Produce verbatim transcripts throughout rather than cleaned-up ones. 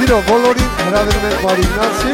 Siro բոլորին հրավիրում ենք Մարիգնացի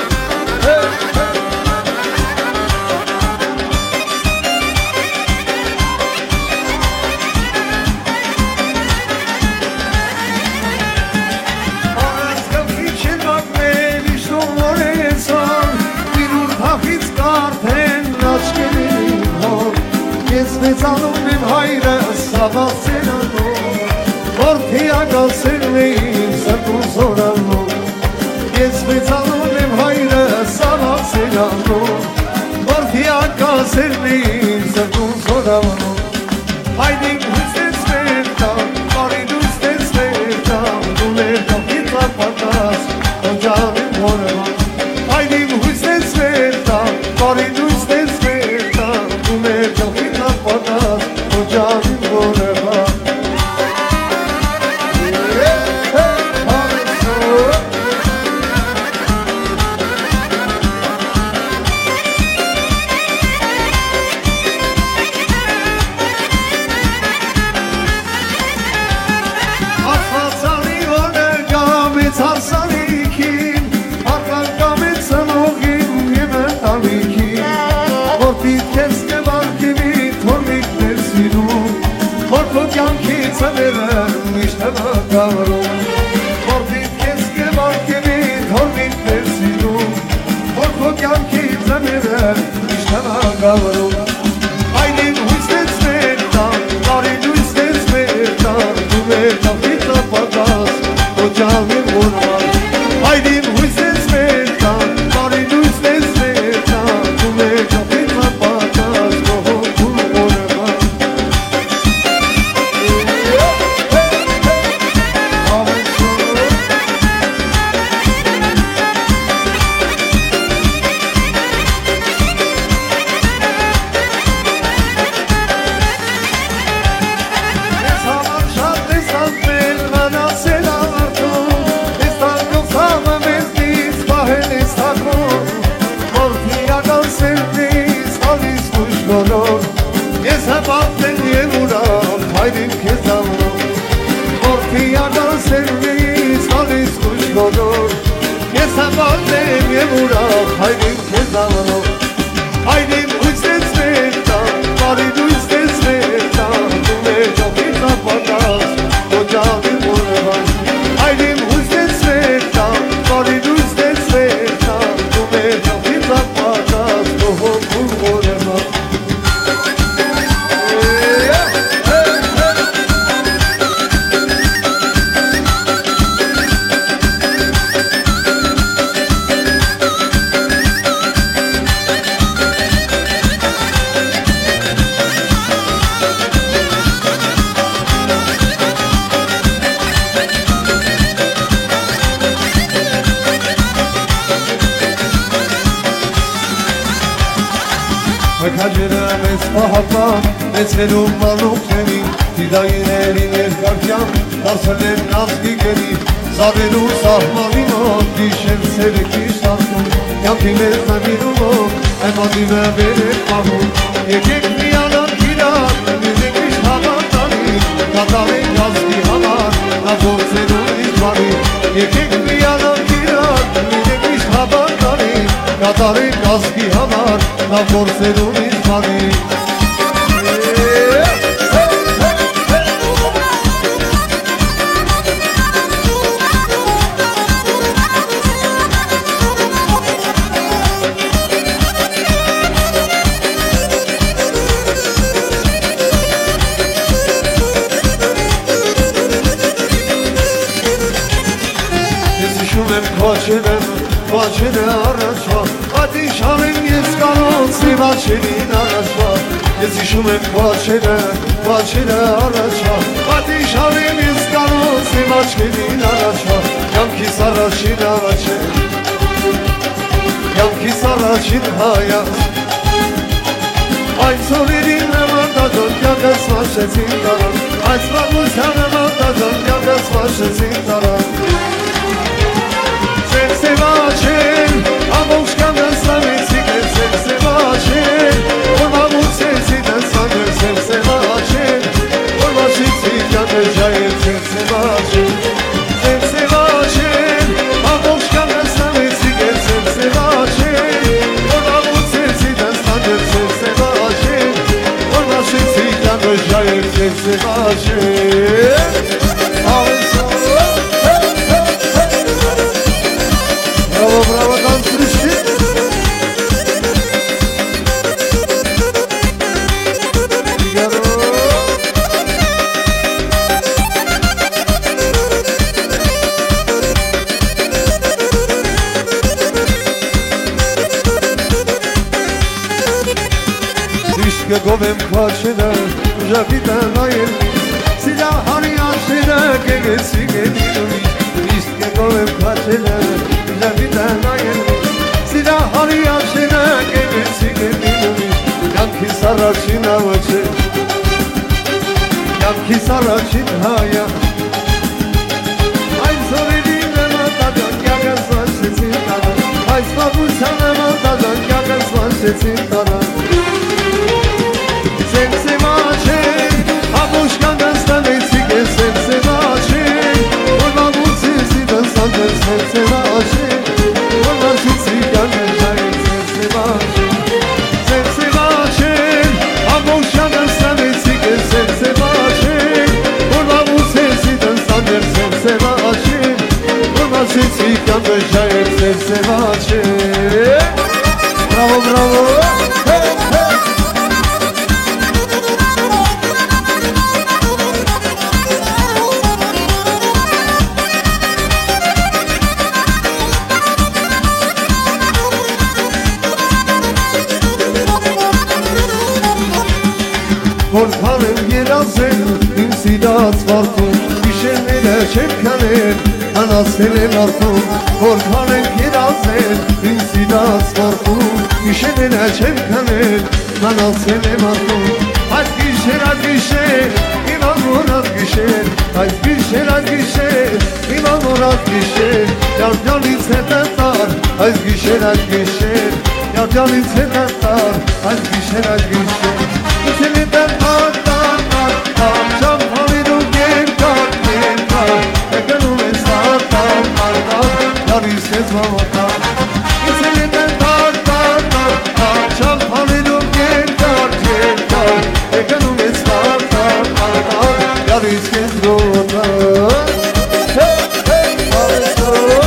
Ես մեծանում եմ հայրը սավասենանում Որթի ագասերն էին սրտում զորանում Ես մեծանում եմ հայրը սավասենանում Որթի ագասերն էին սրտում զորանում Հայդին հույստեց մեր տան, բարին ուստեց մեր տան Դու մեր կողքից ապատած, օջանին որևան Հայդին հույստեց մեր տան, բարին ուստեց մեր տան Դու մեր կողքից ապատած, օջանին որևան Գավրում Որտիվ կես կեվարկևի թորմիտ ներսինում Որ քո կյանքի ձմերը միշտ գավրում Այդին հույսնեց մեր տան, բարին հույսնեց մեր տան Դու մեր կողքից ապատած, օջանին որման Այդին հույսնեց մեր տան, բարին հույսնեց մեր տան Դու մեր կողքից ապատած, կողոքում որման Ես հպատեն և ուրան, հայրին կեզ ամնով Որթի ագան սերվից, հալիս կուշ գոնոր Ես հպատեն և ուրան, հայրին կեզ ամնով Հայրին հույսնեց մեր տան, բարին հույսնեց մեր տան Դու մեր ճոխից ապատած, օջանին որևան Հայրին հույսնեց մեր տան, բարին հույսնեց մեր տան Դու մեր ճոխից ապատած, կողոքում որևան Մքաջերը մեզ պահապան, մեծ հերում մանուկներին Դիդայիների ներկարկյան, դարսել են նազգի գերի Զավերու սահմանի մոտ, դիշեր սերեկի շարքում Յանքի մեզ նմիրումով, էմադիվը վեր էր պահում Եկեք միանան կիրան, նույնեք իշտ հավատանի Կատարենք ազգի համար, նա գործերում իշտ բարի Եկեք միանան կիրան, նույնեք իշտ հավատանի Կատարենք ազգի համար, նա գործերում իշտ բարի Քոչերը առաջվա, ատիշան եմ ես կանոցի վաչերին առաջվա Ես իշում եմ քոչերը, վաչերը առաջվա, ատիշան եմ ես կանոցի վաչերին առաջվա Յանքիս առաջին առաջել, յանքիս առաջին հայած Այս օրերին նմանդաջոն կյանքս վաշեցին տարան Այս վաղության նմանդաջոն կյանքս վաշեցին տարան Սևսևաչեն, ամոք կամս ամեցիկ է սևսևաչեն Որ մամուցեցի դնսանգր սևսևաչեն Որ մաշիցի կյանքը ժայել սևսևաչեն Սևսևաչեն, Սերսեվաչե Ավեսո Bravo, bravo, dansırışçı Düşke govem kaçına Rapiden ayır Silahını yaşına Gegesi geliyor Düşke govem kaçına Rapiden ayır Silahını yaşına Gegesi geliyor Yanki saraçın avacı Yanki saraçın haya Ay soredine matadan Yagas var sesin taran Ay sabu sana matadan Yagas var sesin taran Bravo, bravo. Hey, hey. Korkarım yerazen insidat vardır Düşenlere çekkanır ana senin artık Korkarım yerazen insidat vardır Düşenlere çekkanır ana senin artık Hadi gişer hadi gişer İmam Murat gişer Hadi gişer hadi gişer İmam Murat gişer Yar canı sedentar Hadi gişer hadi gişer Yar canı sedentar Hadi gişer hadi gişer Selinden attan attan Şampanidun genkan genkan Ekanum esatan artan Yari sezmamatan Selinden attan attan Şampanidun genkan genkan Ekanum esatan artan Yari sezmamatan Hey hey Avesor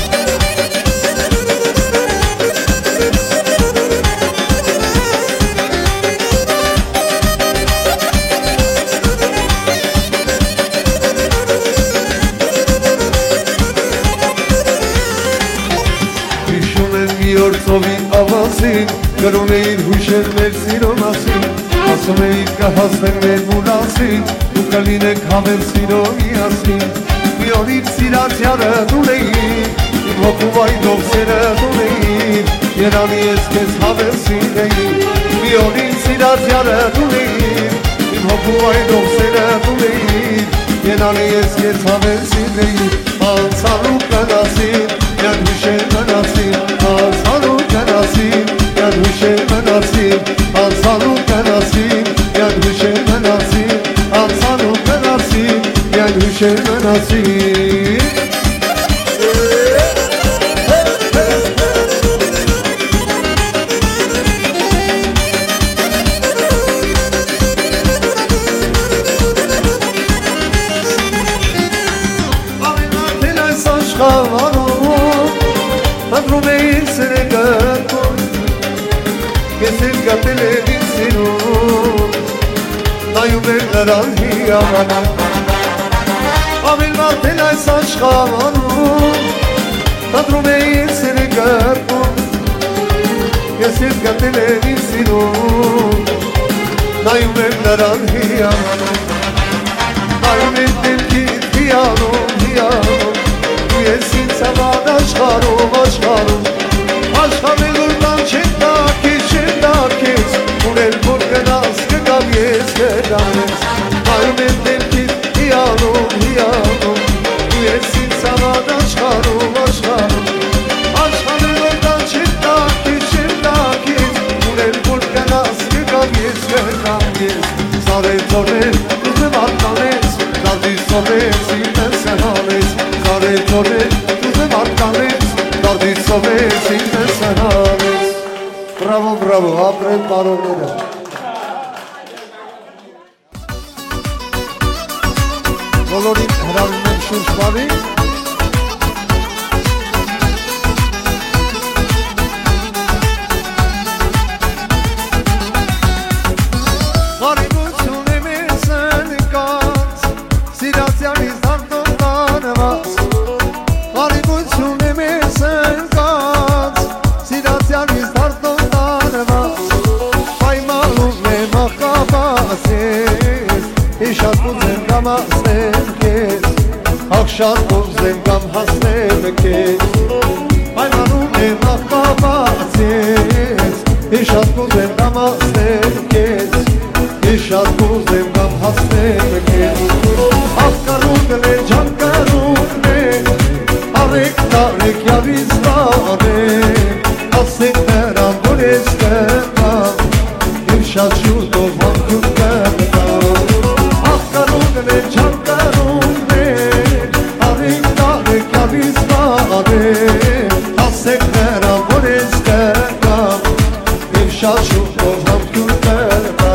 Sovi avazin Gărun eir hușer mersi romasin Asum eir ca hasfer mer mulasin Ucaline kamer siromiasin Mionir sirat yară duleir Imhoku vai dovseră duleir Yerani eskez haver sineir Mionir sirat yară duleir Imhoku vai dovseră duleir Yerani eskez haver sineir Ansalu kanasin Yan huşer kanasin Ansalu kanasin Yan huşer kanasin Ansalu kanasin Yan huşer kanasin Ansalu kanasin Yan huşer kanasin Rumei se negă Găsit gatele din sinur Na iuberea ranhia Amin martela sașcanu Tot rumei se negă Găsit gatele din sinur Na iuberea ranhia Na iuberea piano, piano Yesin sabada aşkarım aşkarım Aşkarım durdan çıktaki çıktakiz Unel burgenas que kabies que danes Mayumetten kit hiyanum hiyanum Yesin sabada aşkarım aşkarım Aşkarım durdan çıktaki çıktakiz Unel burgenas que kabies que kabies Sare tore kızım atlanes Kaldi somes inten hanes Sare tore kızım atlanes Kaldi somes inten hanes Bravo bravo apre parolere բոլորին հրավիրում եմ շուրջ բարի Հարիգություն եմ ես ընկած Սիրացյանից դարտոն տանված Հարիգություն եմ ես ընկած Սիրացյանից դարտոն տանված Պայմանում եմ աղկաբաց ես Շատ կուզեմ կամ հասնեմ կեզ Հաղ շատ կուզեմ կամ հասնեմ կեզ Պայմանում եմ աղկաբաց ես Շատ կուզեմ կամ հասնեմ կեզ Շատ կուզեմ կամ հասնեմ կեզ Աղկարունն է ճանկարունն է Արեք տարեք յավից տարեք Ասեք նրան որ ես կտամ Եվ շատ շուտով համքյուն կտամ Աղկարունն է ճանկարունն է Արեք տարեք յավից տարեք Ասեք նրան որ ես կտամ Եվ շատ շուտով համքյուն կտամ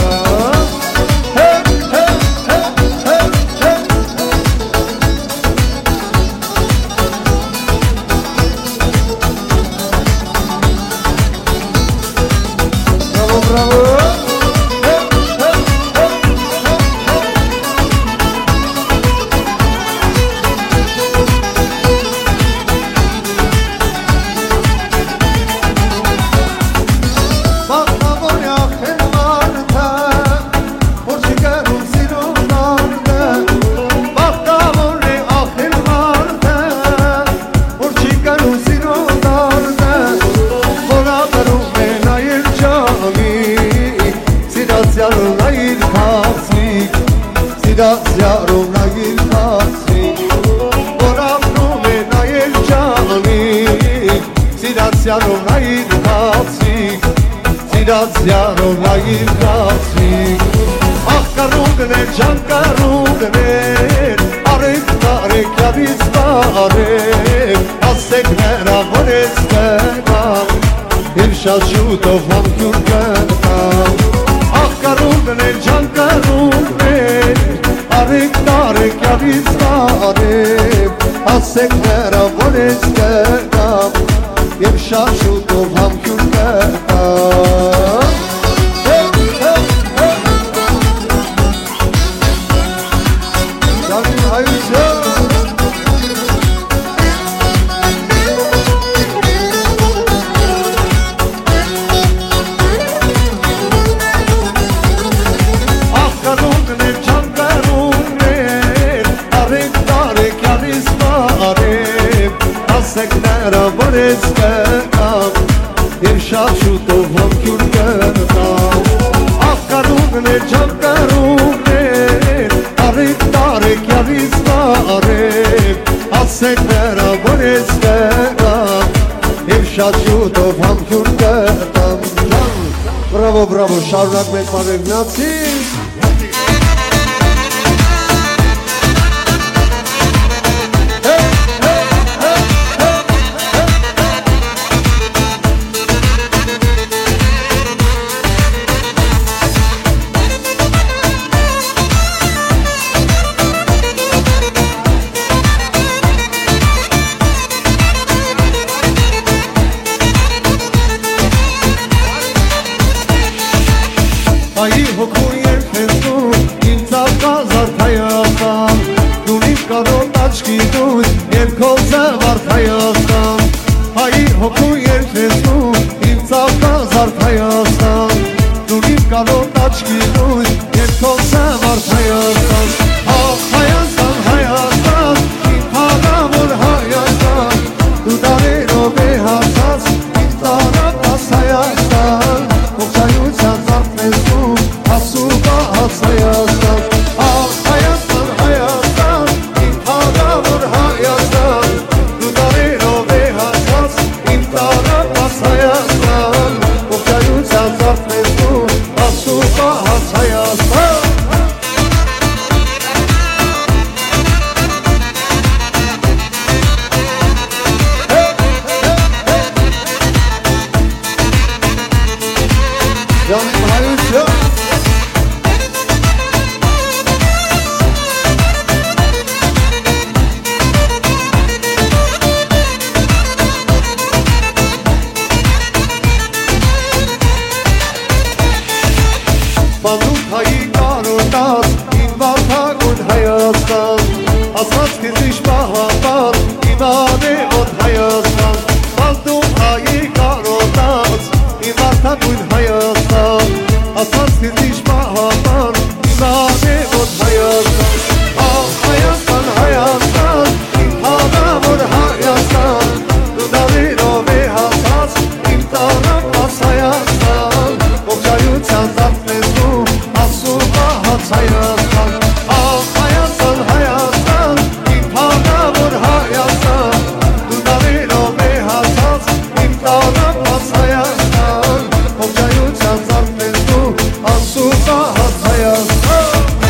Սիրացյարում նայիր կացիկ Որ ապնում է նայել ճանիկ Սիրացյարում նայիր կացիկ Սիրացյարում նայիր կացիկ Աղկարունն է ճանկարունն է Արեք տարեք յավից տարեք Ասեք նրան որ ես կտամ Եվ շատ շուտով համքյուն կտամ Աղկարունն է ճանկարունն է Արեք տարեք յավից տարեք Ասեք նրան որ ես կտամ Եվ շատ շուտով համքյուն կտամ Դարին հայություն Աղկարունն է ճանկարունն է Արեք տարեք յավից տարեք Ասեք նրան որ ես կտամ Եվ շատ շուտով համքյուն կտամ Աղկարունն է ճանկարունն է Արեք տարեք յավից տարեք Ասեք նրան որ ես կտամ Եվ շատ շուտով համքյուն կտամ Բրավո, բրավո, շարունակ մեկ բարև գնացի Հայի հոգու երբեսում, ինձ աղկազարդ Հայաստան Դունիվ կարոտ աչքի դույս, երկով զավարդ Հայաստան Հայի հոգու երբեսում, ինձ աղկազարդ Հայաստան Դունիվ կարոտ աչքի դույս, երկով զավարդ Հայաստան Աղ Հայաստան, Հայաստան, իմ հաղավոր Հայաստան Դու դարերով է հասած, իմ տարապաս Հայաստան Ողջայության զարդնեսում, ասուբահաց Հայաստան Աղ Հայաստան, Հայաստան, իմ հաղավոր Հայաստան Դու դարերով է հասած, իմ տարապաս Հայաստան Ողջայության զարդնեսում, ասուբահաց Հայաստան Դարին հայություն Բանուքայի կարոտած իմ վարդագույն Հայաստան Ասված քեզ իշպահապար իմ արևոտ Հայաստան Բանուքայի կարոտած իմ վարդագույն Հայաստան Ասված քեզ իշպահապար իմ արևոտ Հայաստան Ահ Հայաստան, Հայաստան, իմ հարավոր Հայաստան Դու դավիրով է հասած իմ տարապած Հայաստան Ողջայության զարդնես դու ասում ահաց Հայաստան Ահ Հայաստան, Հայաստան, իմ հարավոր Հայաստան Դու դավիրով է հասած իմ տարապած Հայաստան Ողջայության զարդնես դու ասում ահաց Հայաստան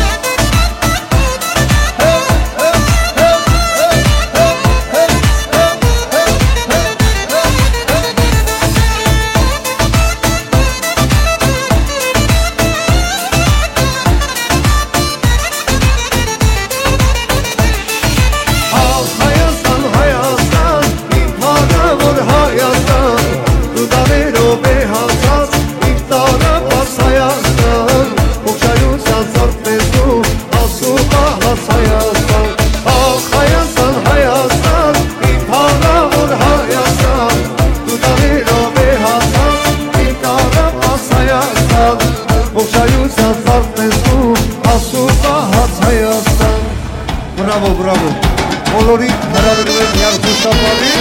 Bravo, bravo. Բոլորի հրավիրում եմ Յարուսապալի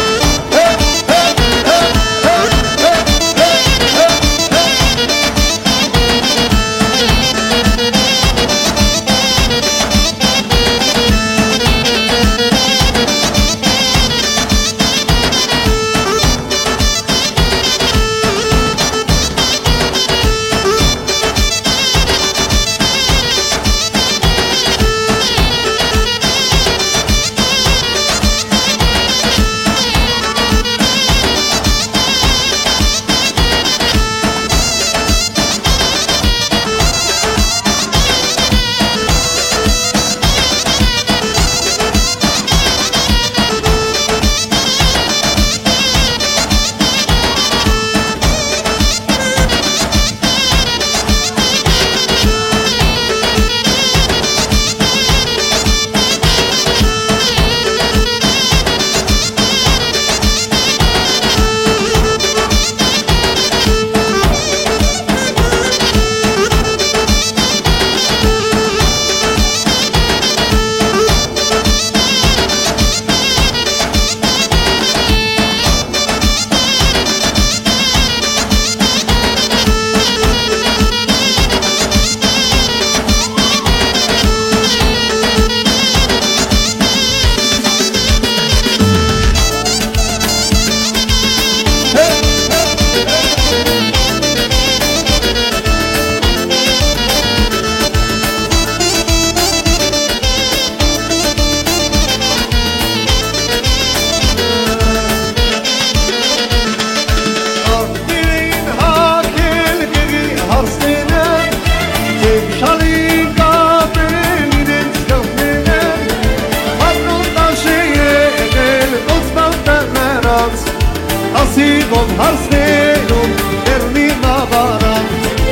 Ասիվով հարսներում դերնի մավարան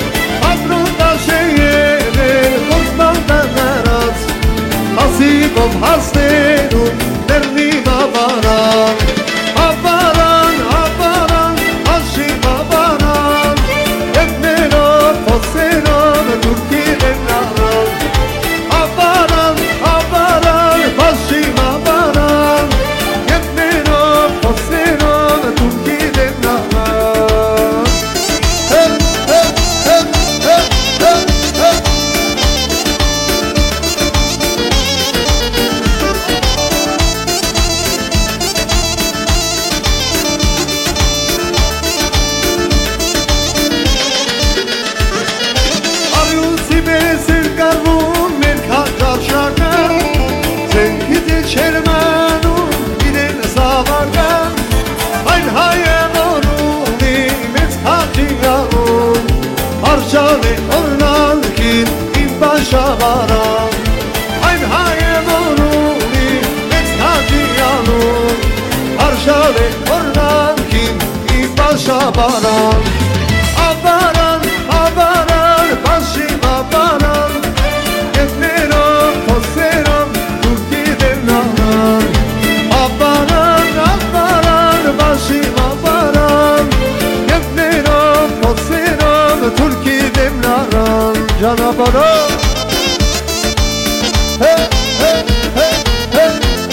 Պատրոտաշ է եղել խոսման տներած Ասիվով հարսներում դերնի մավարան Ապարան, ապարան, աշի մավարան Ետներով, խոսերով, դուրքի դենարան Ապարան, ապարան, աշի մավարան Ետներով, խոսերով, դուրքի դենարան Հել, հել, հել, հել, հել, հել Շավարան Այն հայևորունի մեծ հաջիանում Արշավ է օրնանքին իպաշավարան Աբարան, աբարան, բաշ bana bana. Hey hey hey hey.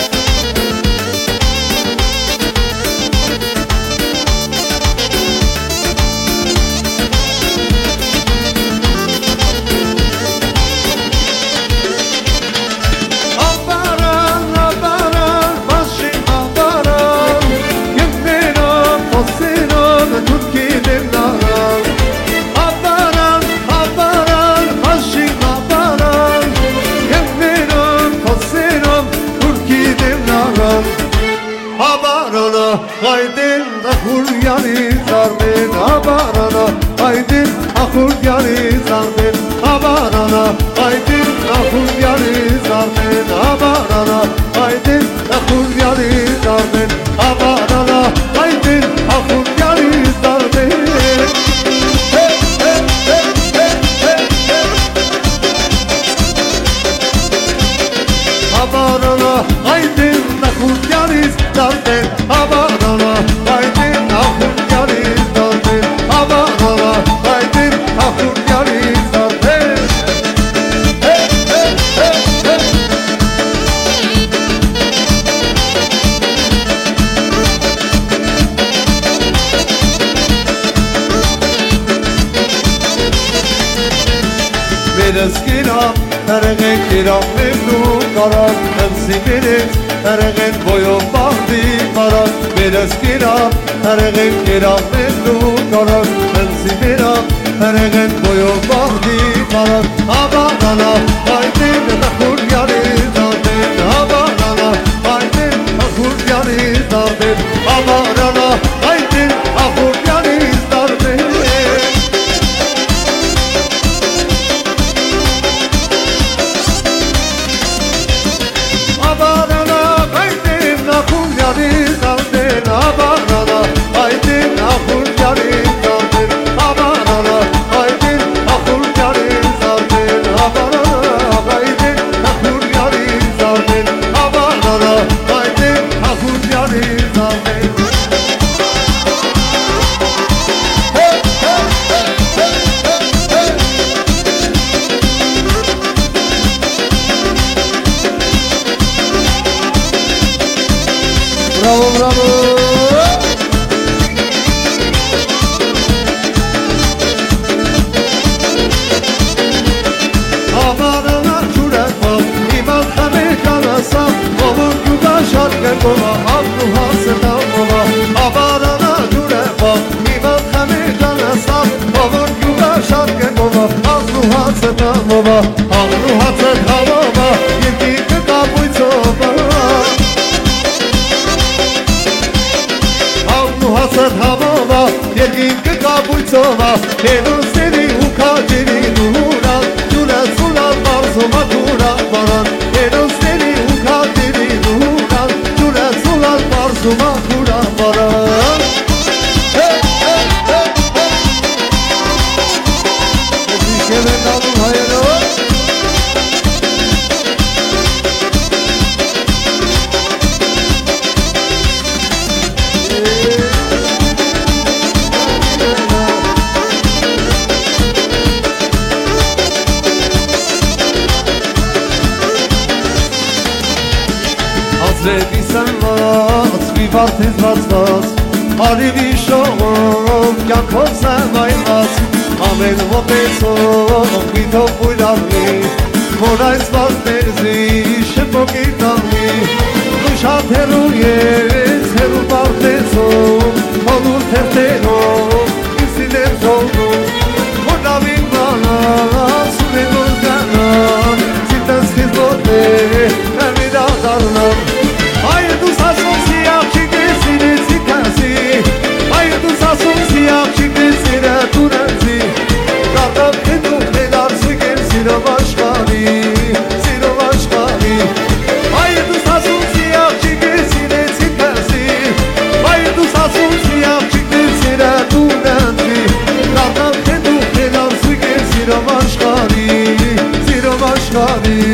Abaran abaran başım abaran, yemeğim olsun Türkiye'nin naran. Abaran abaran başım abaran, yemeğim olsun Türkiye'nin naran. Abarana haydin ahur yani zardin, abarana haydin ahur yani zardin, abarana haydin ahur yani zardin, abarana haydin ahur yani zardin, abarana haydin ahur yani zardin. Hey hey hey hey hey hey. Abarana haydin ahur yani zardin, abarana haydin ahur yani zardin, abarana haydin ahur yani zardin. Hey hey hey hey. Biraz kiram, tergen kiram memnun karar, hepsi benim tergen boyu bahdi karar. Biraz kiram, tergen kiram memnun karar, hepsi benim tergen boyu bahdi karar. Abarana haydin ahur yani zardin, abarana haydin ahur yani zardin, abarana haydin ahur yani zardin. Abarana haydin ahur yani zardin, abarana haydin ahur yani zardin, abarana haydin ahur yani zardin, abarana haydin ahur yani zardin, abarana haydin ahur yani zardin. Hey hey hey hey hey hey. Bravo bravo. Abarana çürek bak, iman tabi kanasa, olur yuda şarkı kova, abdu hasıda kova. Abarana çürek bak, iman tabi kanasa, olur yuda şarkı kova, abdu hasıda kova. Abdu hasıda kova, yedik kapı çoba. Abdu hasıda kova, yedik kapı çoba. Henüz seni ukacini duran, duran sulan marzuma duran baran. Henüz seni ukacini duran, duran sulan marzuma duran baran. Hey hey hey hey. Dişemen dalın hayırlı. Hazreti sen vas, vi vartiz vas vas, ali vi shom, yakov sen vaymas. Amen vo peso, vi to puydavli, morais vas terzi, shepo kitavli. Dushat heruye, heru vartezo, olur terteno, isinem zoldu. Monavin bana, sunen ozgana, sitas hizbote, evida darlam. Hayır dusasun siyah çikesini zikasi, hayır dusasun siyah çikesine turenzi. Kardan edu helar siken sira başkani, sira başkani. Hayır dusasun siyah çikesine zikasi, hayır dusasun siyah çikesine turenzi. Kardan edu helar siken sira başkani, sira başkani.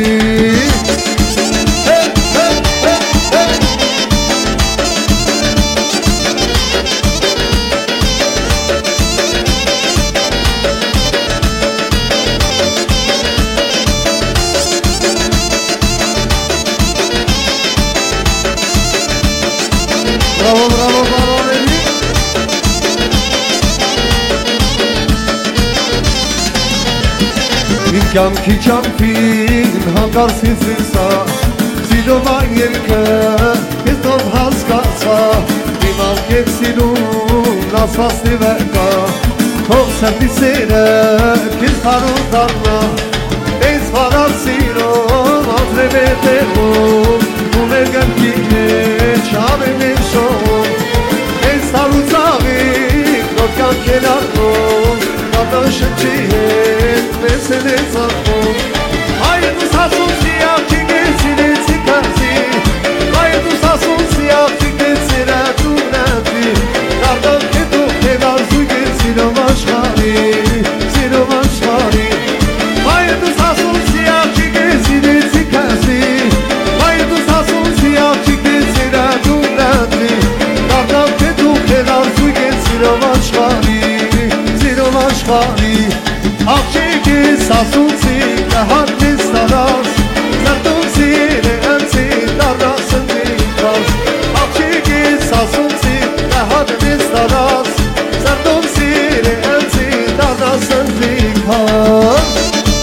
Իմ կյանքի ճամփին հանկարծից ինձա Սիրում այն երկը ես դով հասկացա Իմ անկետ սիրուն ասվածնի վերկա Թող սրտի սերը քեզ հարուն դառնա Ես վարար սիրում ապրեմ է տեղում Ու մեր կյանքի մեջ ամեն են շոհում Ես տարուց աղիկ նոր կյանք են արկում Կատան շնչի հետ մեզ են է ծաղվում Հայր դուս հասուն սիախ չիգեցին է ծիկացի Հայր դուս հասուն սիախ չիգեցին է դունատի Կատան կետուխ հետ արզույգ է սիրում աշխարի Սիրում աշխարի Հայր դուս հասուն սիախ չիգեցին է ծիկացի Հայր դուս հասուն սիախ չիգեցին է դունատի Կատան կետուխ հետ արզույգ է սիրում աշխարի Աշխարի աղջիկիս ասունցի կհատնից տարած Զրդում սիրը ընցի տարած ընձիկած Աղջիկիս ասունցի կհատնից տարած Զրդում սիրը ընցի տարած ընձիկած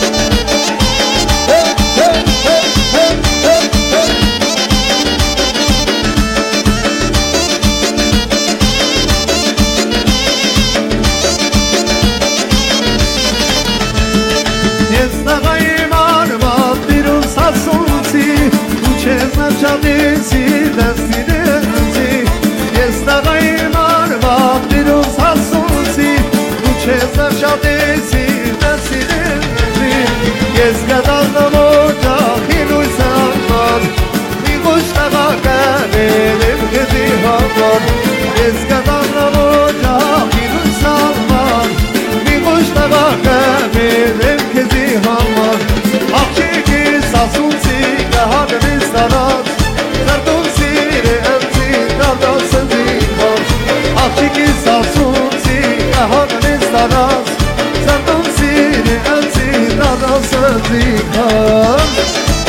Չադեցի դասիրեցի Ես տաղայիմ արվատ դիրոս հասունցի Ու չեզ նավշադեցի դասիրեցի Ես գադազնամ օջախ իրույս համար Մի ոչ տաղականել եմ կեզի համար Ես գադազնամ օջախ իրույս համար Մի ոչ տաղականել եմ կեզի համար Աղջիկիս ասունցի կհատնից տարած Զրդում սիրը ընձի դարդաս ընձիկած Աղջիկիս ասունցի կհատնից տարած Զրդում սիրը ընձի դարդաս ընձիկած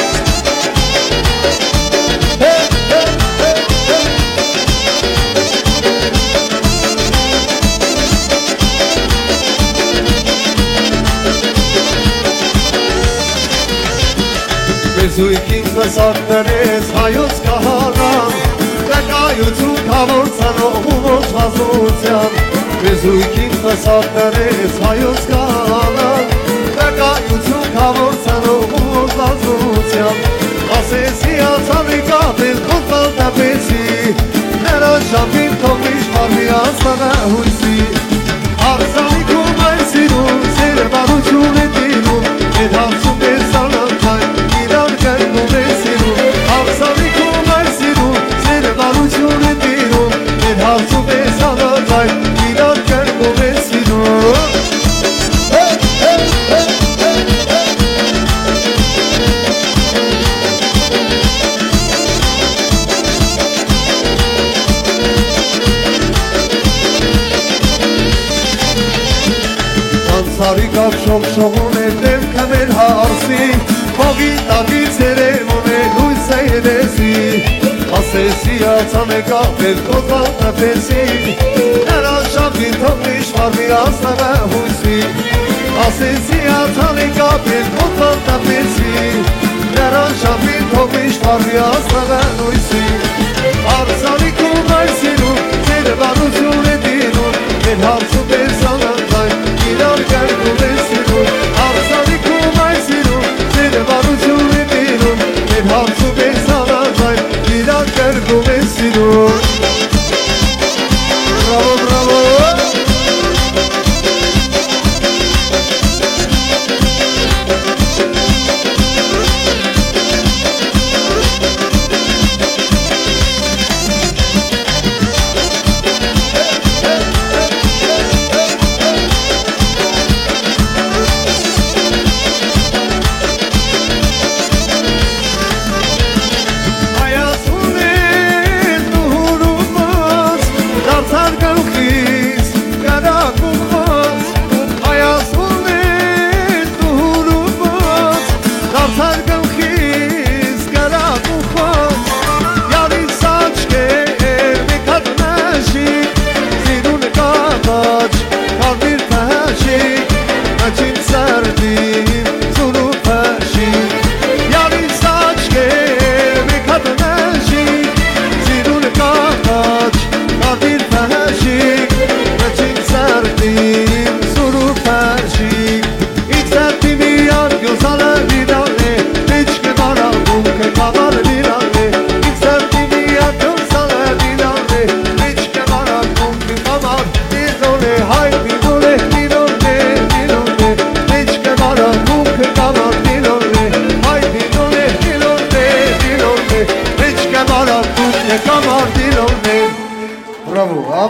Զույքին կսակներես հայոց կահանան Կկայություն կավորցանող ու ոչ վազության Զույքին կսակներես հայոց կահանան Կկայություն կավորցանող ու ոչ վազության Ասեսի ացանի կապել կոտալ տապեցի Նրան շապին թողիշ մարմի աստանա հույսի Արսանիքում այն սիրում սերը բարություն է տինում Ետ հարցում ես սալանքայն Կերգում է սիրում Աղսանիքում այն սիրում Սերը բարություն է տիրում Մեր հարցում է սանագայն Իրար կերգում է սիրում Անցարի կապ շողշողում է դեմքը մեր հարսի Հողի տակից երևում է լույս է երեսի Ասեսի ացան է կապել կոտալ տպեսի Նրան շապին թողնիշ մարմի աստանա հույսի Ասեսի ացան է կապել կոտալ տպեսի Նրան շապին թողնիշ մարմի աստանա հույսի Արսանիքում այն սիրում Ձերը բարություն է դինում Մեր հարցում է սանանքայն Իրար կերգում է սիրում Արսանիքում այն սիրում Ձերը բարություն է դինում Մեր հարցում է սանանքայն Իրար կերգում է սիրում Բրավո, բրավո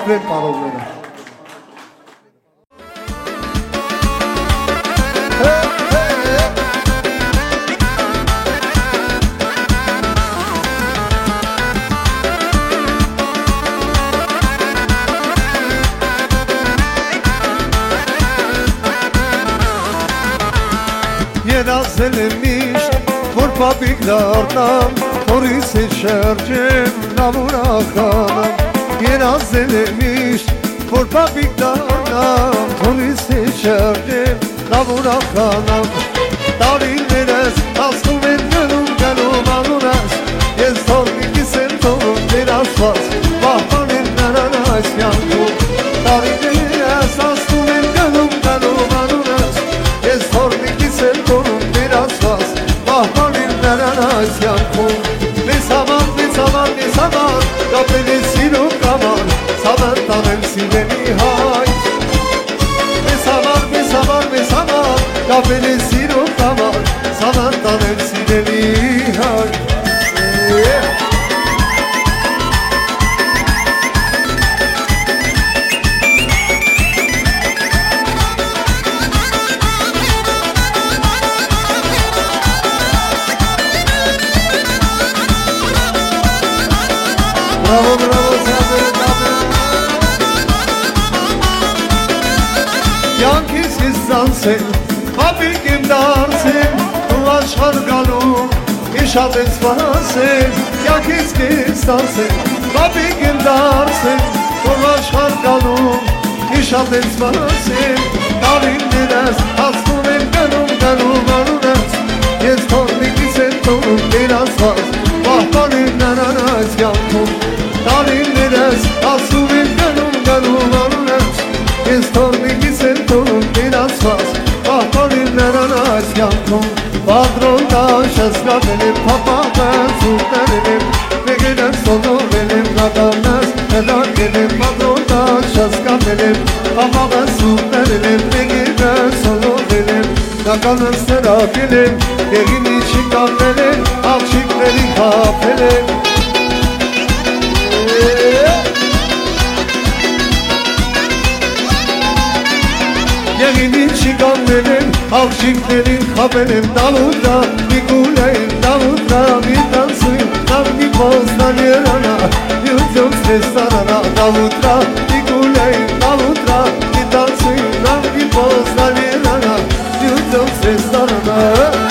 շարունակվեն պարողները։ Երազել եմ միշտ, որ պապիկ դառնամ, հորիս հետ շրջեմ, լավ ուրախանամ։ Երազել եմ միշտ, որ պապիկ դառնամ, հորիս հետ շրջեմ, լավ ուրախանամ։ Տարիներս հասնում են գնում գնում անունս, ես թորնիկիս եմ թողում դեր ասված, պահպանեմ նրան այս կյանքում։ Տարիներս հասնում են գնում գնում անունս, ես թորնիկիս եմ թողում դեր ասված, պահպանեմ նրան այս կյանքում։ Մեզ համար, մեզ համար, մեզ համար, կապել է սիրում կամար, սավան տանեմ սիրելի հայր։ Մեզ համար, մեզ համար, մեզ համար, կապել է սիրում կամար, սավան տանեմ սիրելի հայր։ Bravo, bravo, Saber, Saber. Yankiz izdansın, papikim dansın, bu aşkar galum, işat etmezsin. Yankiz izdansın, papikim dansın, bu aşkar galum, işat etmezsin. Darin nines, hastum el galum, galum alunes, yes torniki sen torun biraz var, vahbanim naranaz yankum. Darin nines, hastum el galum, galum alunes, yes torniki sen torun biraz var, vahbanim naranaz yankum. Padronda şaska benim, papağan sultanım, ne gelen sonu benim, kadamaz helal benim. Padronda şaska benim, papağan sultanım, ne gelen sonu benim, kakanın serafilim, yerin içi kahvelim, akşiklerin kahvelim. Yerin içi kahvelim, akşiklerin kahvelim. Davudra, bir kuleyim, Davudra, bir dansıyım, tam bir pozdan yerana, yüzüm seslarına. Davudra, bir kuleyim, Davudra, bir dansıyım, tam bir pozdan yerana, yüzüm seslarına.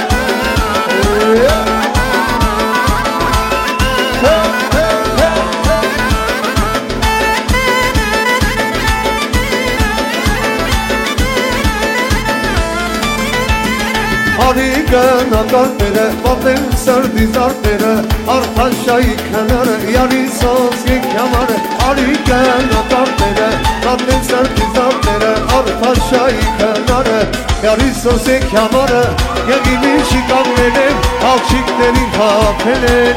Harika nakartere, babem serdi zartere, artaşayı kenara, yari sazı kamare. Harika nakartere, babem serdi zartere, artaşayı kenara, yari sazı kamare. Yagimi çıkan benim, akşiklerin kafele.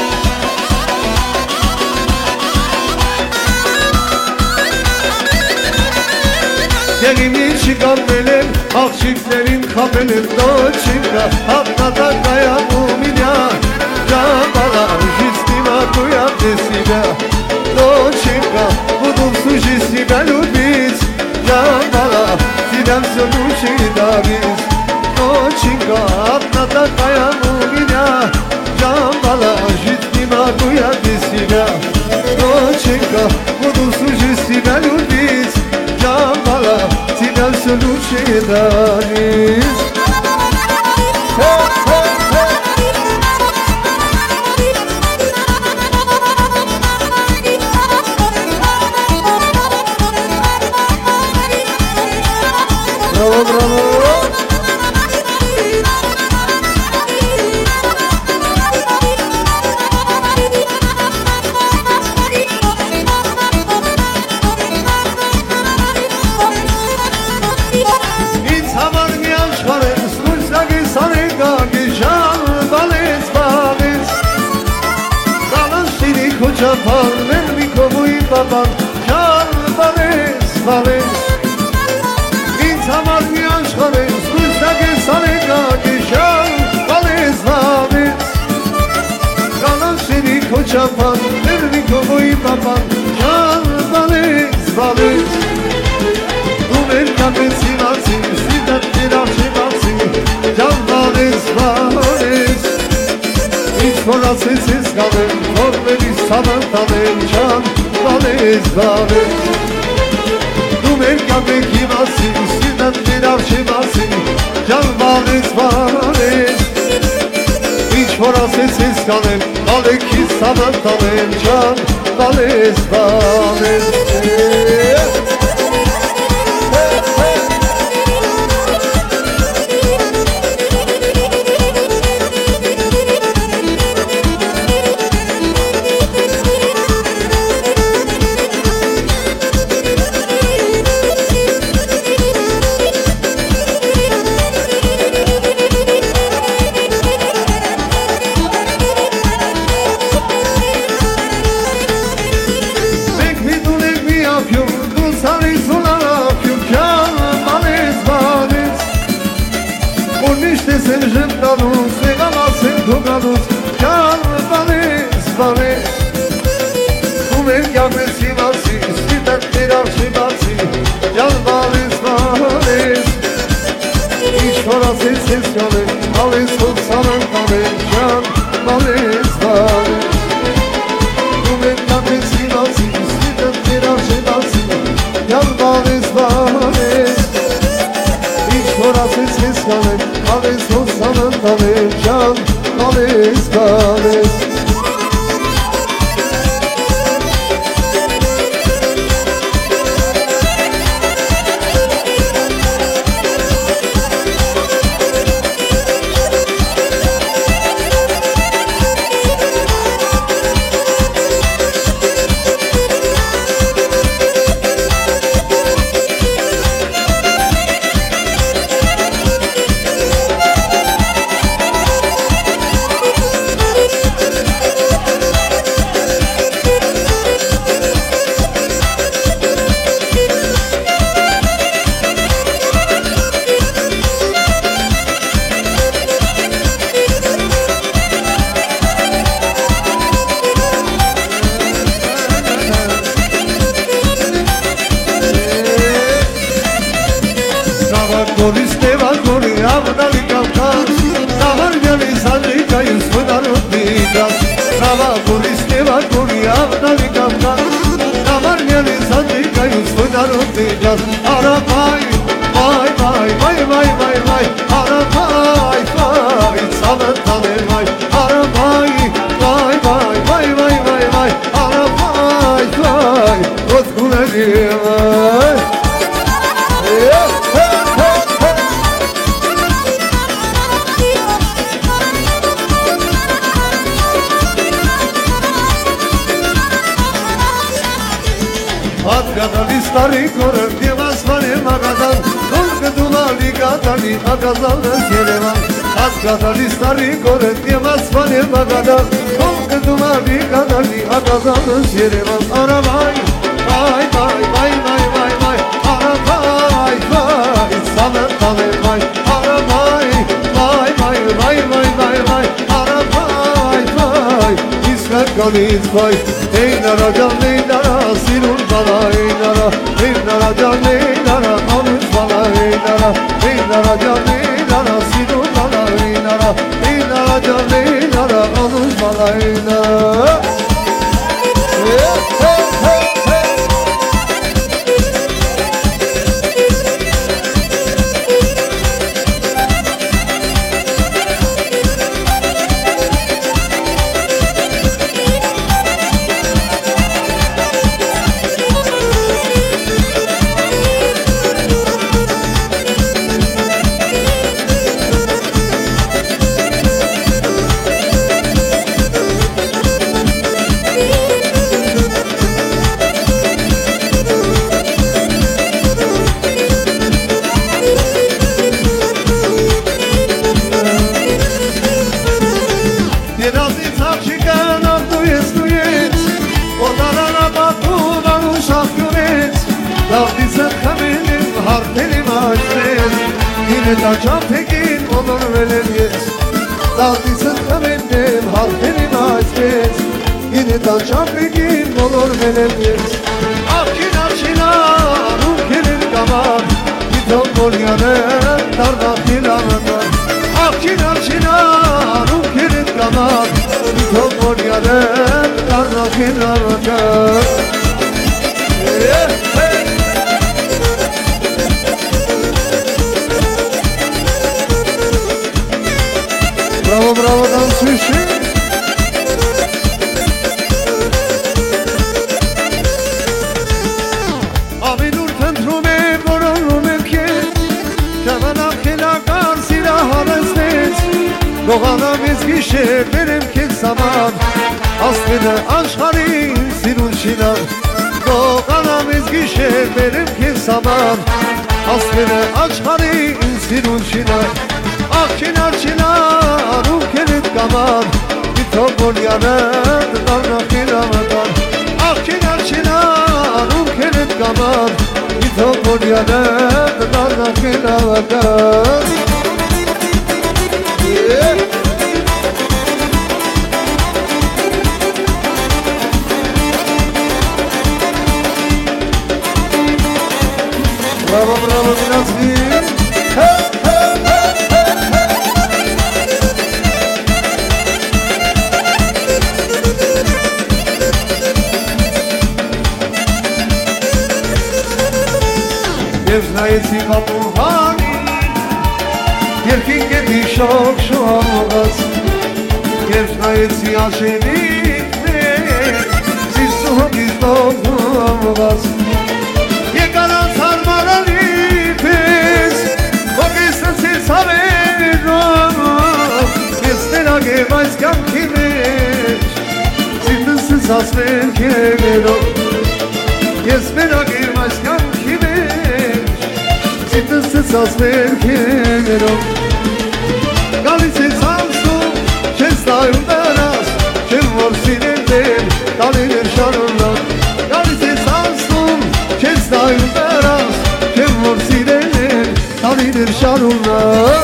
Yegimi çıkan benim, akşiflerin kabelim. Doçinga, hatnata kaya umina, Jambala, jistima kuya desida. Doçinga, budumsu jistima lubis, Jambala, sidam sonuçi davis. Doçinga, hatnata kaya umina, Jambala, jistima kuya desida. Doçinga, budumsu jistima lubis, Jambala, sidam sonuçi davis. Bravo, bravo. Japon, ven mi como y papá, Jan Vales, Vales. İnsanlar mi aşkınız, kuştaki sarıga ki Jan Vales, Vales. Kalan seni kocaman, ven mi como y papá, Jan Vales, Gamesi Masi, Sidat Tirashi Masi, Can Vales Vales. Hiç forasesiz kalın, korkmeli sabır kalın, Can Vales Vales. Dumer Gamesi Masi, Sidat Tirashi Masi, Can Vales Vales. Hiç forasesiz kalın, Aleki sabır kalın, Can Vales Vales. Sejentados, regalas entogados, Carvales, vales. Comer Gamesi Masi, Sidat Tirashi Masi, Carvales, vales. Hiç forasesiz kalın, Vales olsanın kalın, Carvales, vales. Comer Gamesi Masi, Sidat Tirashi Masi, Carvales, vales. Hiç forasesiz kalın, Vales olsanın kalın, Can Vales, Vales. Goris Deva Gori Avnali Kavkaz, Navar Geli Sandri Kayus Funarut Vidas. Nava Goris Deva Gori Avnali Kavkaz, Navar Geli Sandri Kayus Funarut Vidas. Ara vai, vai, vai, vai, vai, vai, vai. Ara vai, vai, samet tale vai. Ara vai, vai, vai, vai, vai, vai, vai. Ara vai, vai, Otkule vai. Gadali stari korem djevas vane magadan, Kolke dulali gadali agazalne sjerevan. Ad gadali stari korem djevas vane magadan, Kolke dulali gadali agazalne sjerevan. Ara vai, vai, vai, vai, vai, vai, vai. Ara vai, vai, samet tale vai. Ara vai, vai, vai, vai, vai, vai, vai. Ara vai, vai, ismet ganiz vai. Ey nara can ey nara, sirun bala ey nara. Ey nara can ey nara, anut bala ey nara. Ey nara can ey nara, sirun bala ey nara. Ey nara can ey nara, anut bala ey nara. Hey, hey, hey, hey. Da çapegin olur veleniz, Dağdısın kamendim harfinin açtız. Yine da çapegin olur veleniz. Akina çina ruh gelir gaman, خيرك Bravo, bravo, dansçı. Abi dur tentrume borume ki Kemana khilakar silah arastes Doğana mezgişe benim ki zaman Aslını aşkari sinun şinar Doğana mezgişe benim ki zaman Aslını aşkari sinun şinar Ah çınar çınar ülkenin kaman Bir topun yanar Darna khilamadan Ah çınar çınar ülkenin kaman Bir topun yanar Darna khilamadan Bravo bravo Binazli Hey hey hey hey Ev znajeci kapuchani Wielki kiedyś szok szogaz Ev znajeci aşenitne Zisuhogi zdobogaz Yekana sarmarali pes Ogistan si saverom Jestena ge vajskam kimeş Zindısız asmen kemerom Jestena ge vajskam kimeş Zindısız asmen kemerom Galice sansu Çestayım daras Kim var sinirden Dalinir şarırlar Galice sansu Çestayım daras Kim var sinirden Dalinir şarırlar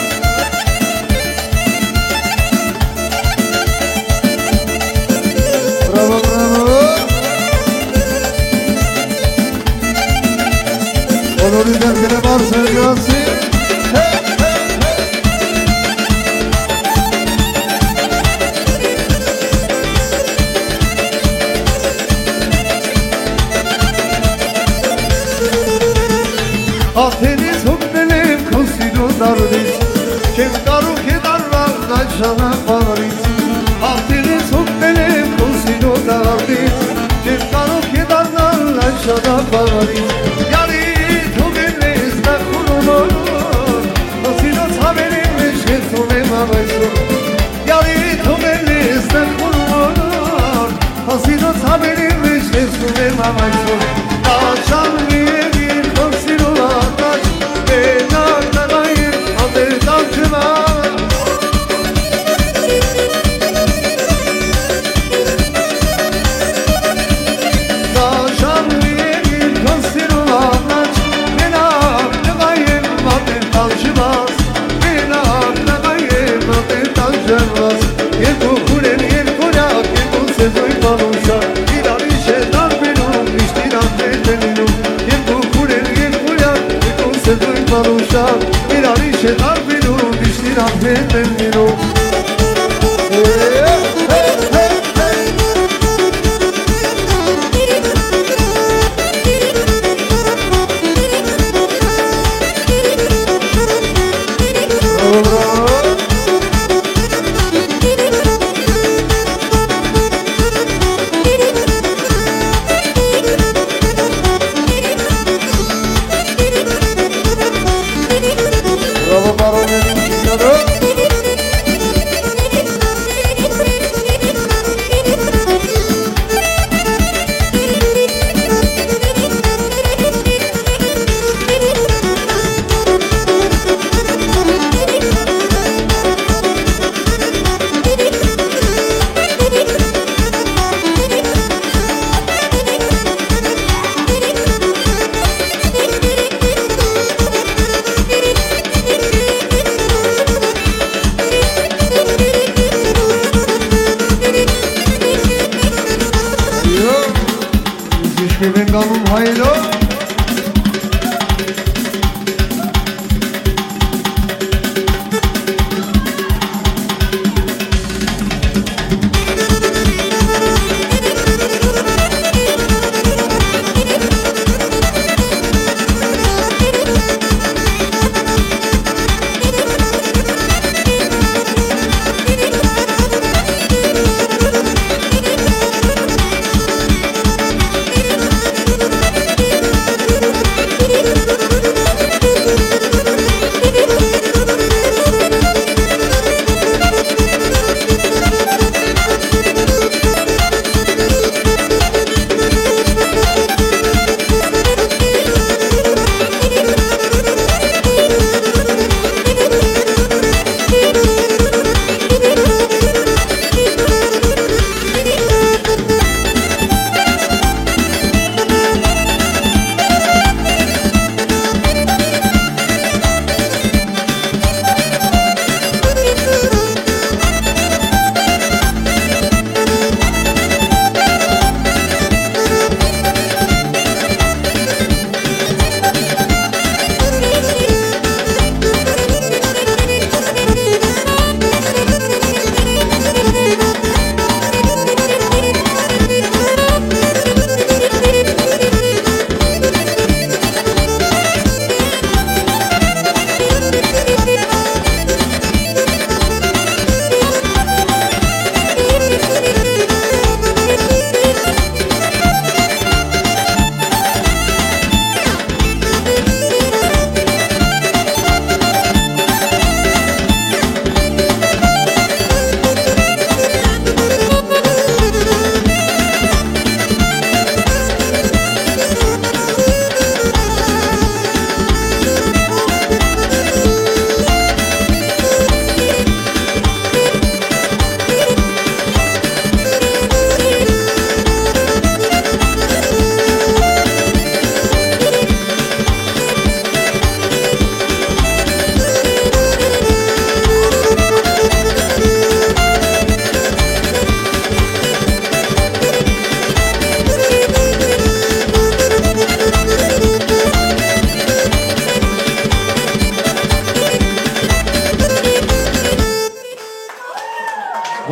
Bravo bravo Onur üzerine varsa gelsin Hey hey hey Ateniz hukmelim kusino dardis Kim karu ki darlar naşana paris Ateniz hukmelim kusino dardis Kim karu ki darlar naşana paris Yani tugeniz ne kurulur Kusino saberim eşke sunema baysun Yani tugeniz ne kurulur Kusino saberim eşke sunema baysun Naşan bir bir kusino ataş Benar nagayim adı tancıma Naşan bir bir kusino ataş Benar nagayim adı tancıma Benar nagayim adı tancıma Yer bu kulen yer kurak yer bu sezoy baluşa İlari şeytan benim iştiram bedenim Yer bu kulen yer kurak yer bu sezoy baluşa İlari şeytan benim iştiram bedenim Hey hey hey hey Bravo bravo Bravo baronenin çıkarı Müzik kanun haylo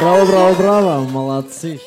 Браво, браво, браво, молодцы.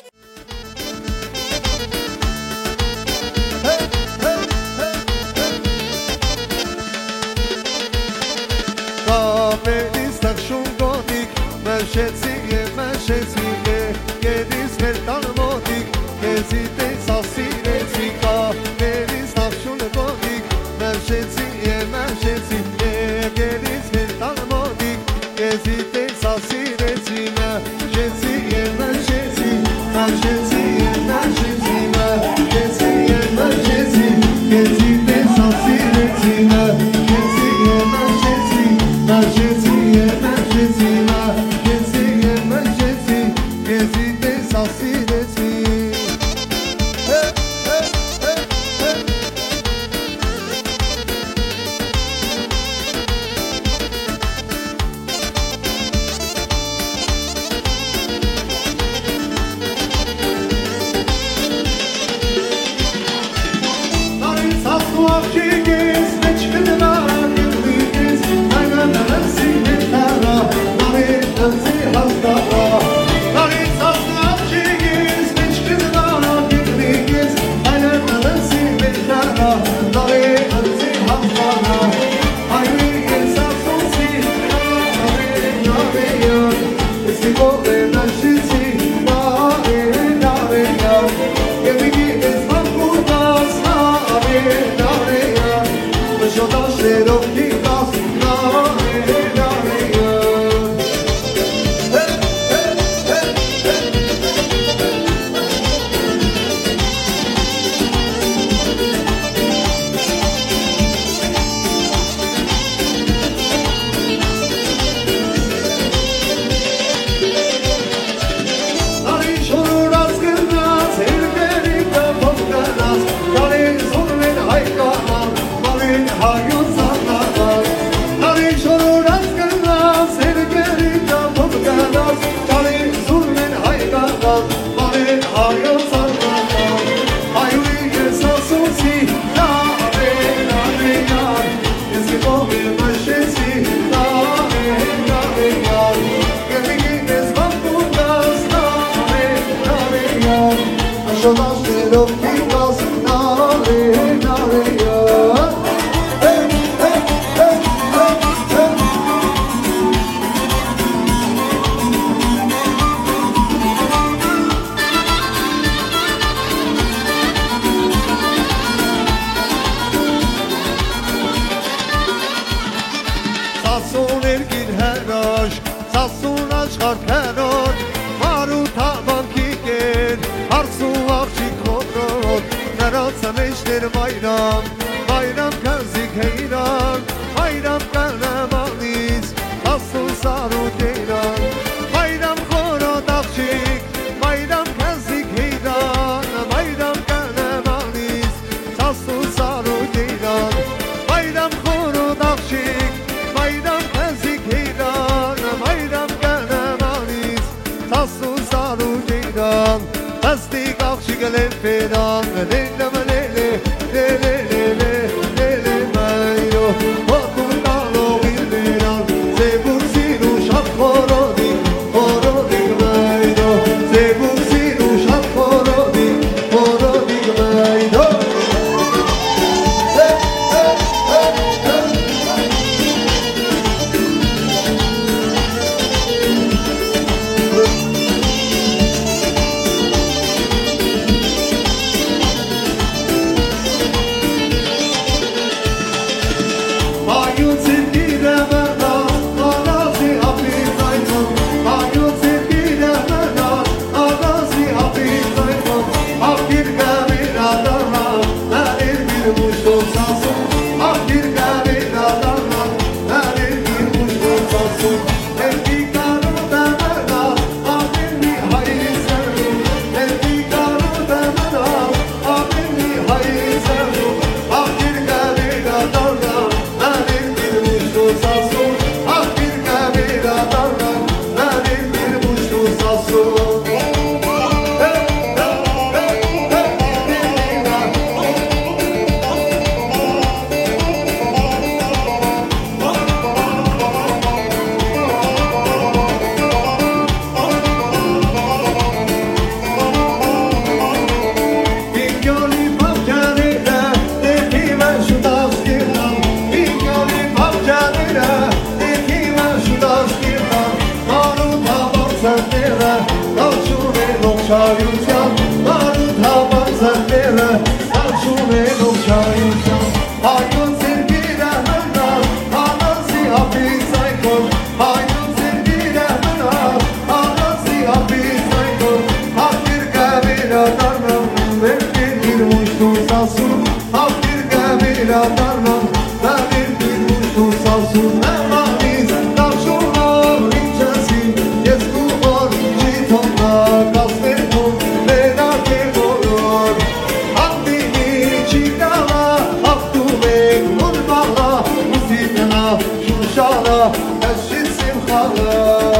շայության Մարուտ համարձակները Ստանչում են ողջայության Հայոց երկիրը մնալ Հանանցի ապից այքով Հայոց երկիրը մնալ Հանանցի ապից այքով Հաղթիր կավիրադարնամ Վերքին իր մուշտուս ասում Հաղթիր կավիրադարնամ Վերքին մուշտուս ասում Նմանից նախշունով ինչասի Ես կուղոր ժիթոննա Կասներքում մենակ է բոլոր Հաղթինի չիկալա Հաղթում եք մորմալա Մուսիտնա շուշալա Հաշիտ սիմխալա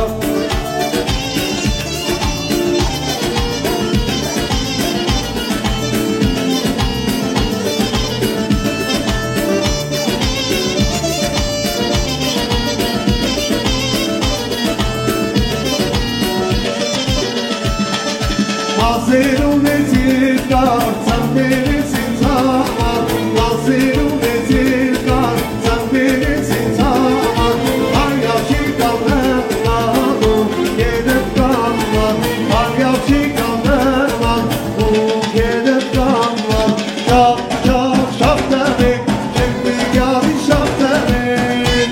Մազերում ես երկար, ծանքերից ինձ համար Մազերում ես երկար, ծանքերից ինձ համար Հայավში կալնեմ երև կանման Հայավში կալնեմ երև կանման Շապ, շապ, շապ տանեք, չենք միգյարի շապ տանեք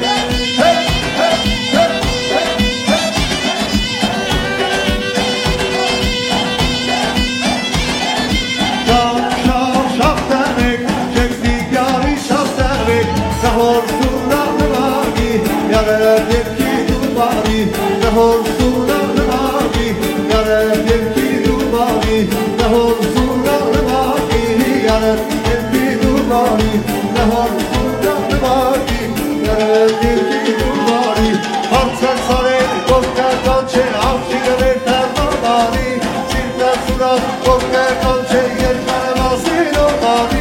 Nahor surna nvagi, yare devki dubari. Nahor surna nvagi, yare devki dubari. Nahor surna nvagi, yare devki dubari. Nahor surna nvagi, yare devki dubari. Harçan sare kokka kalche, avchi gare tarmari. Sirta sura kokka kalche, yer karavasi nobari.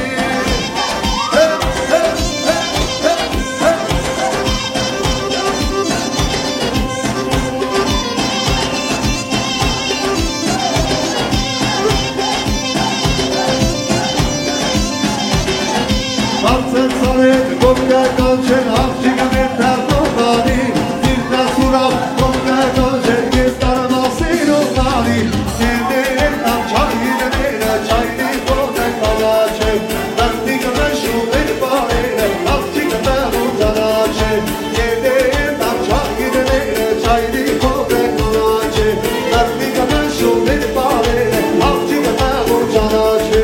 Հարցեր սարեր, կողկա կանչեն, աղջիկն էր դարնողանի Սիրտա սուրավ, կողկա կանչեն, ես տարամասին ողանի Ներներ ամ չայիները, չայնի կողեք բալաչեն Դարդիկը մշում էր բարերը, աղջիկը մեղում ճանաչեն Ներներ ամ չայիները, չայնի կողեք բալաչեն Դարդիկը մշում էր բարերը, աղջիկը մեղում ճանաչեն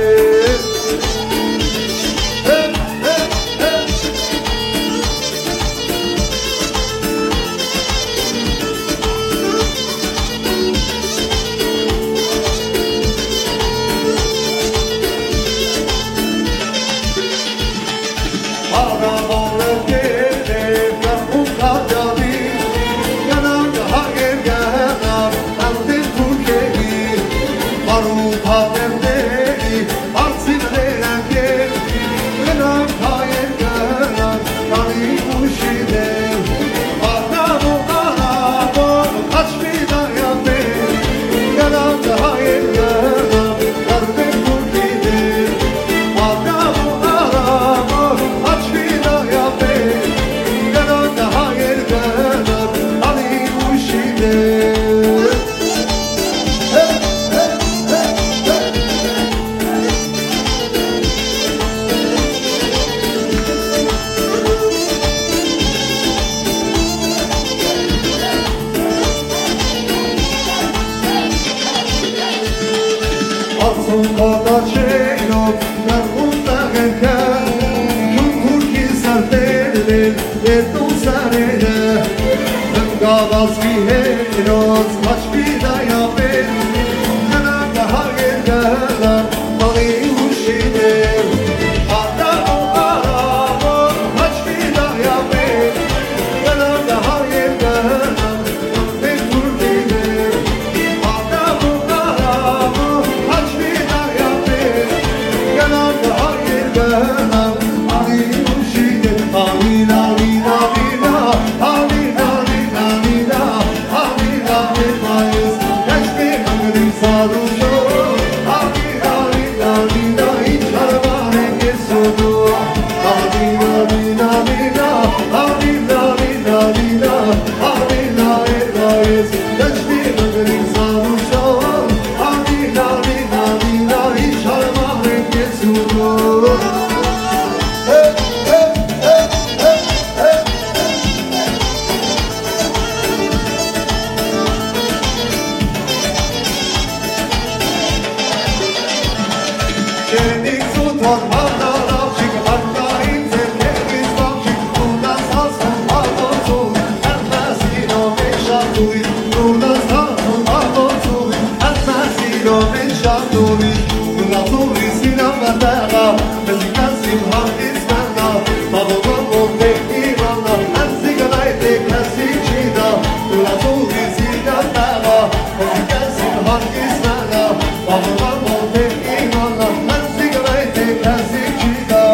Gavazki heroz, kaçbi dayaber Nana daha yergeler, bali uşider Adamo aramo, kaçbi dayaber Nana daha yergeler, bali uşider Adamo aramo, kaçbi dayaber Nana daha yergeler, bali uşider Amin, amin, amin, amin, amin Alina, Alina, Alina, Alina, شاتوی نوردستان آبوتوی از مسیرو من شاتوی ناتوی سینم برداغا بزیکاسیم هم اسمنا مابوما موته ایرانا از زیگلای تکسی چیدا ناتوی سینم برداغا بزیکاسیم هم اسمنا مابوما موته ایرانا از زیگلای تکسی چیدا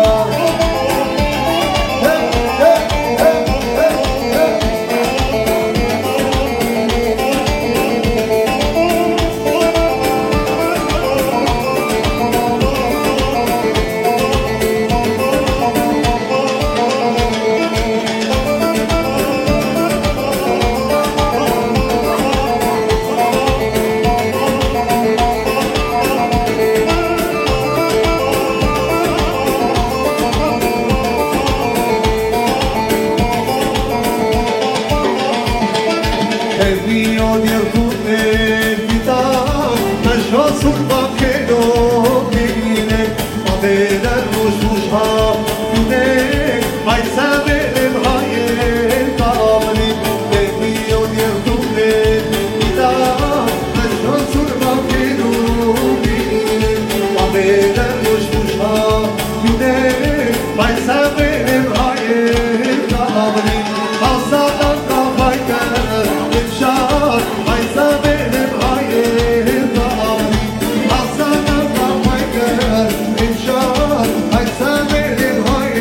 Hayır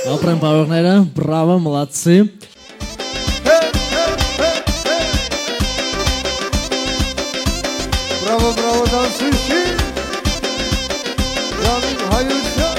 Ապրեն պարողները, բրավո, մլացի։ Բրավո, բրավո, դանսիչի։ Յանին հայության։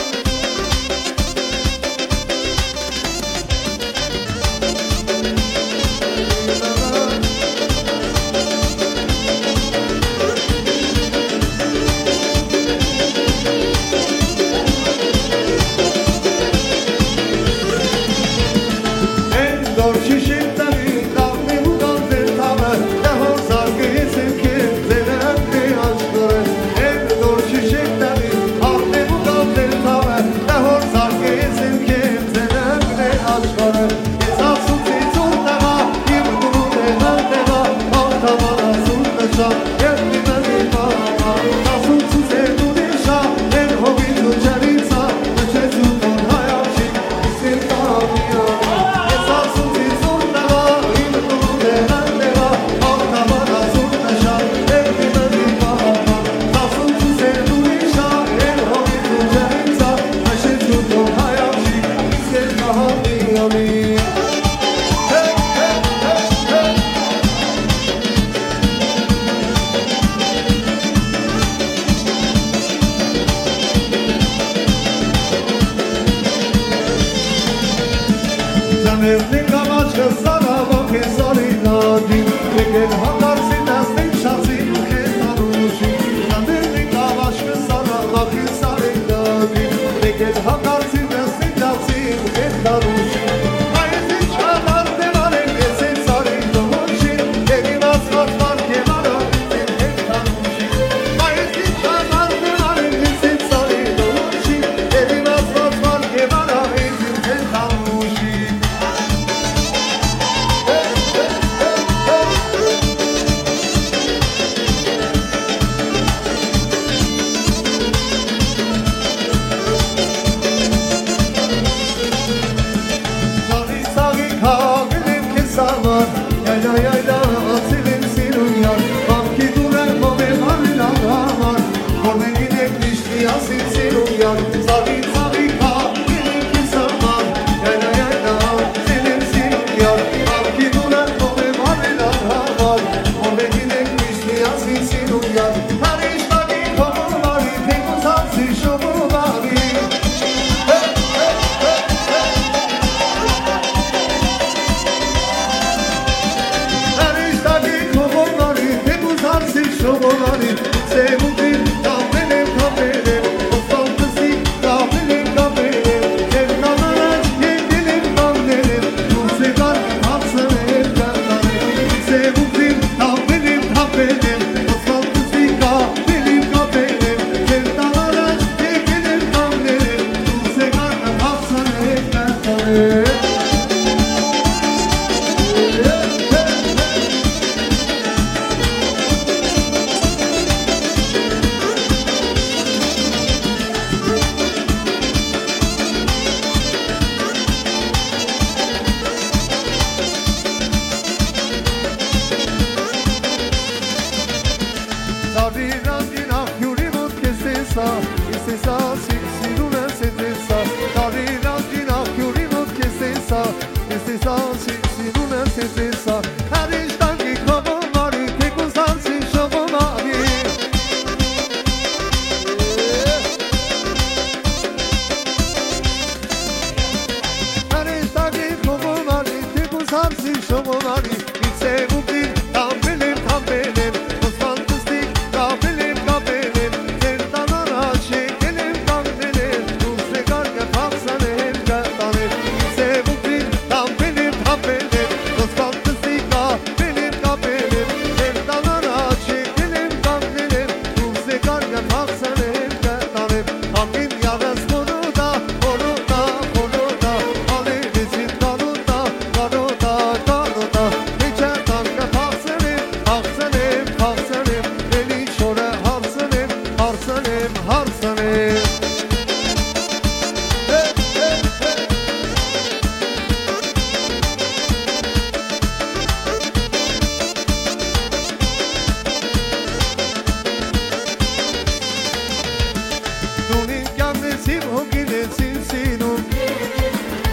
Stop.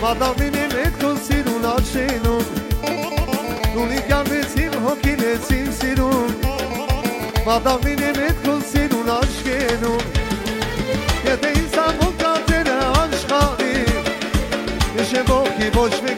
Մադաղին եմ էտ քո սիրուն աչենում Դունիք յանվեցիմ հոգին էցիմ սիրում Մադաղին եմ էտ քո սիրուն աչկենում Եթե ինձ ամոք կատերը անշխարի Ես եմ ողքի ոչ մի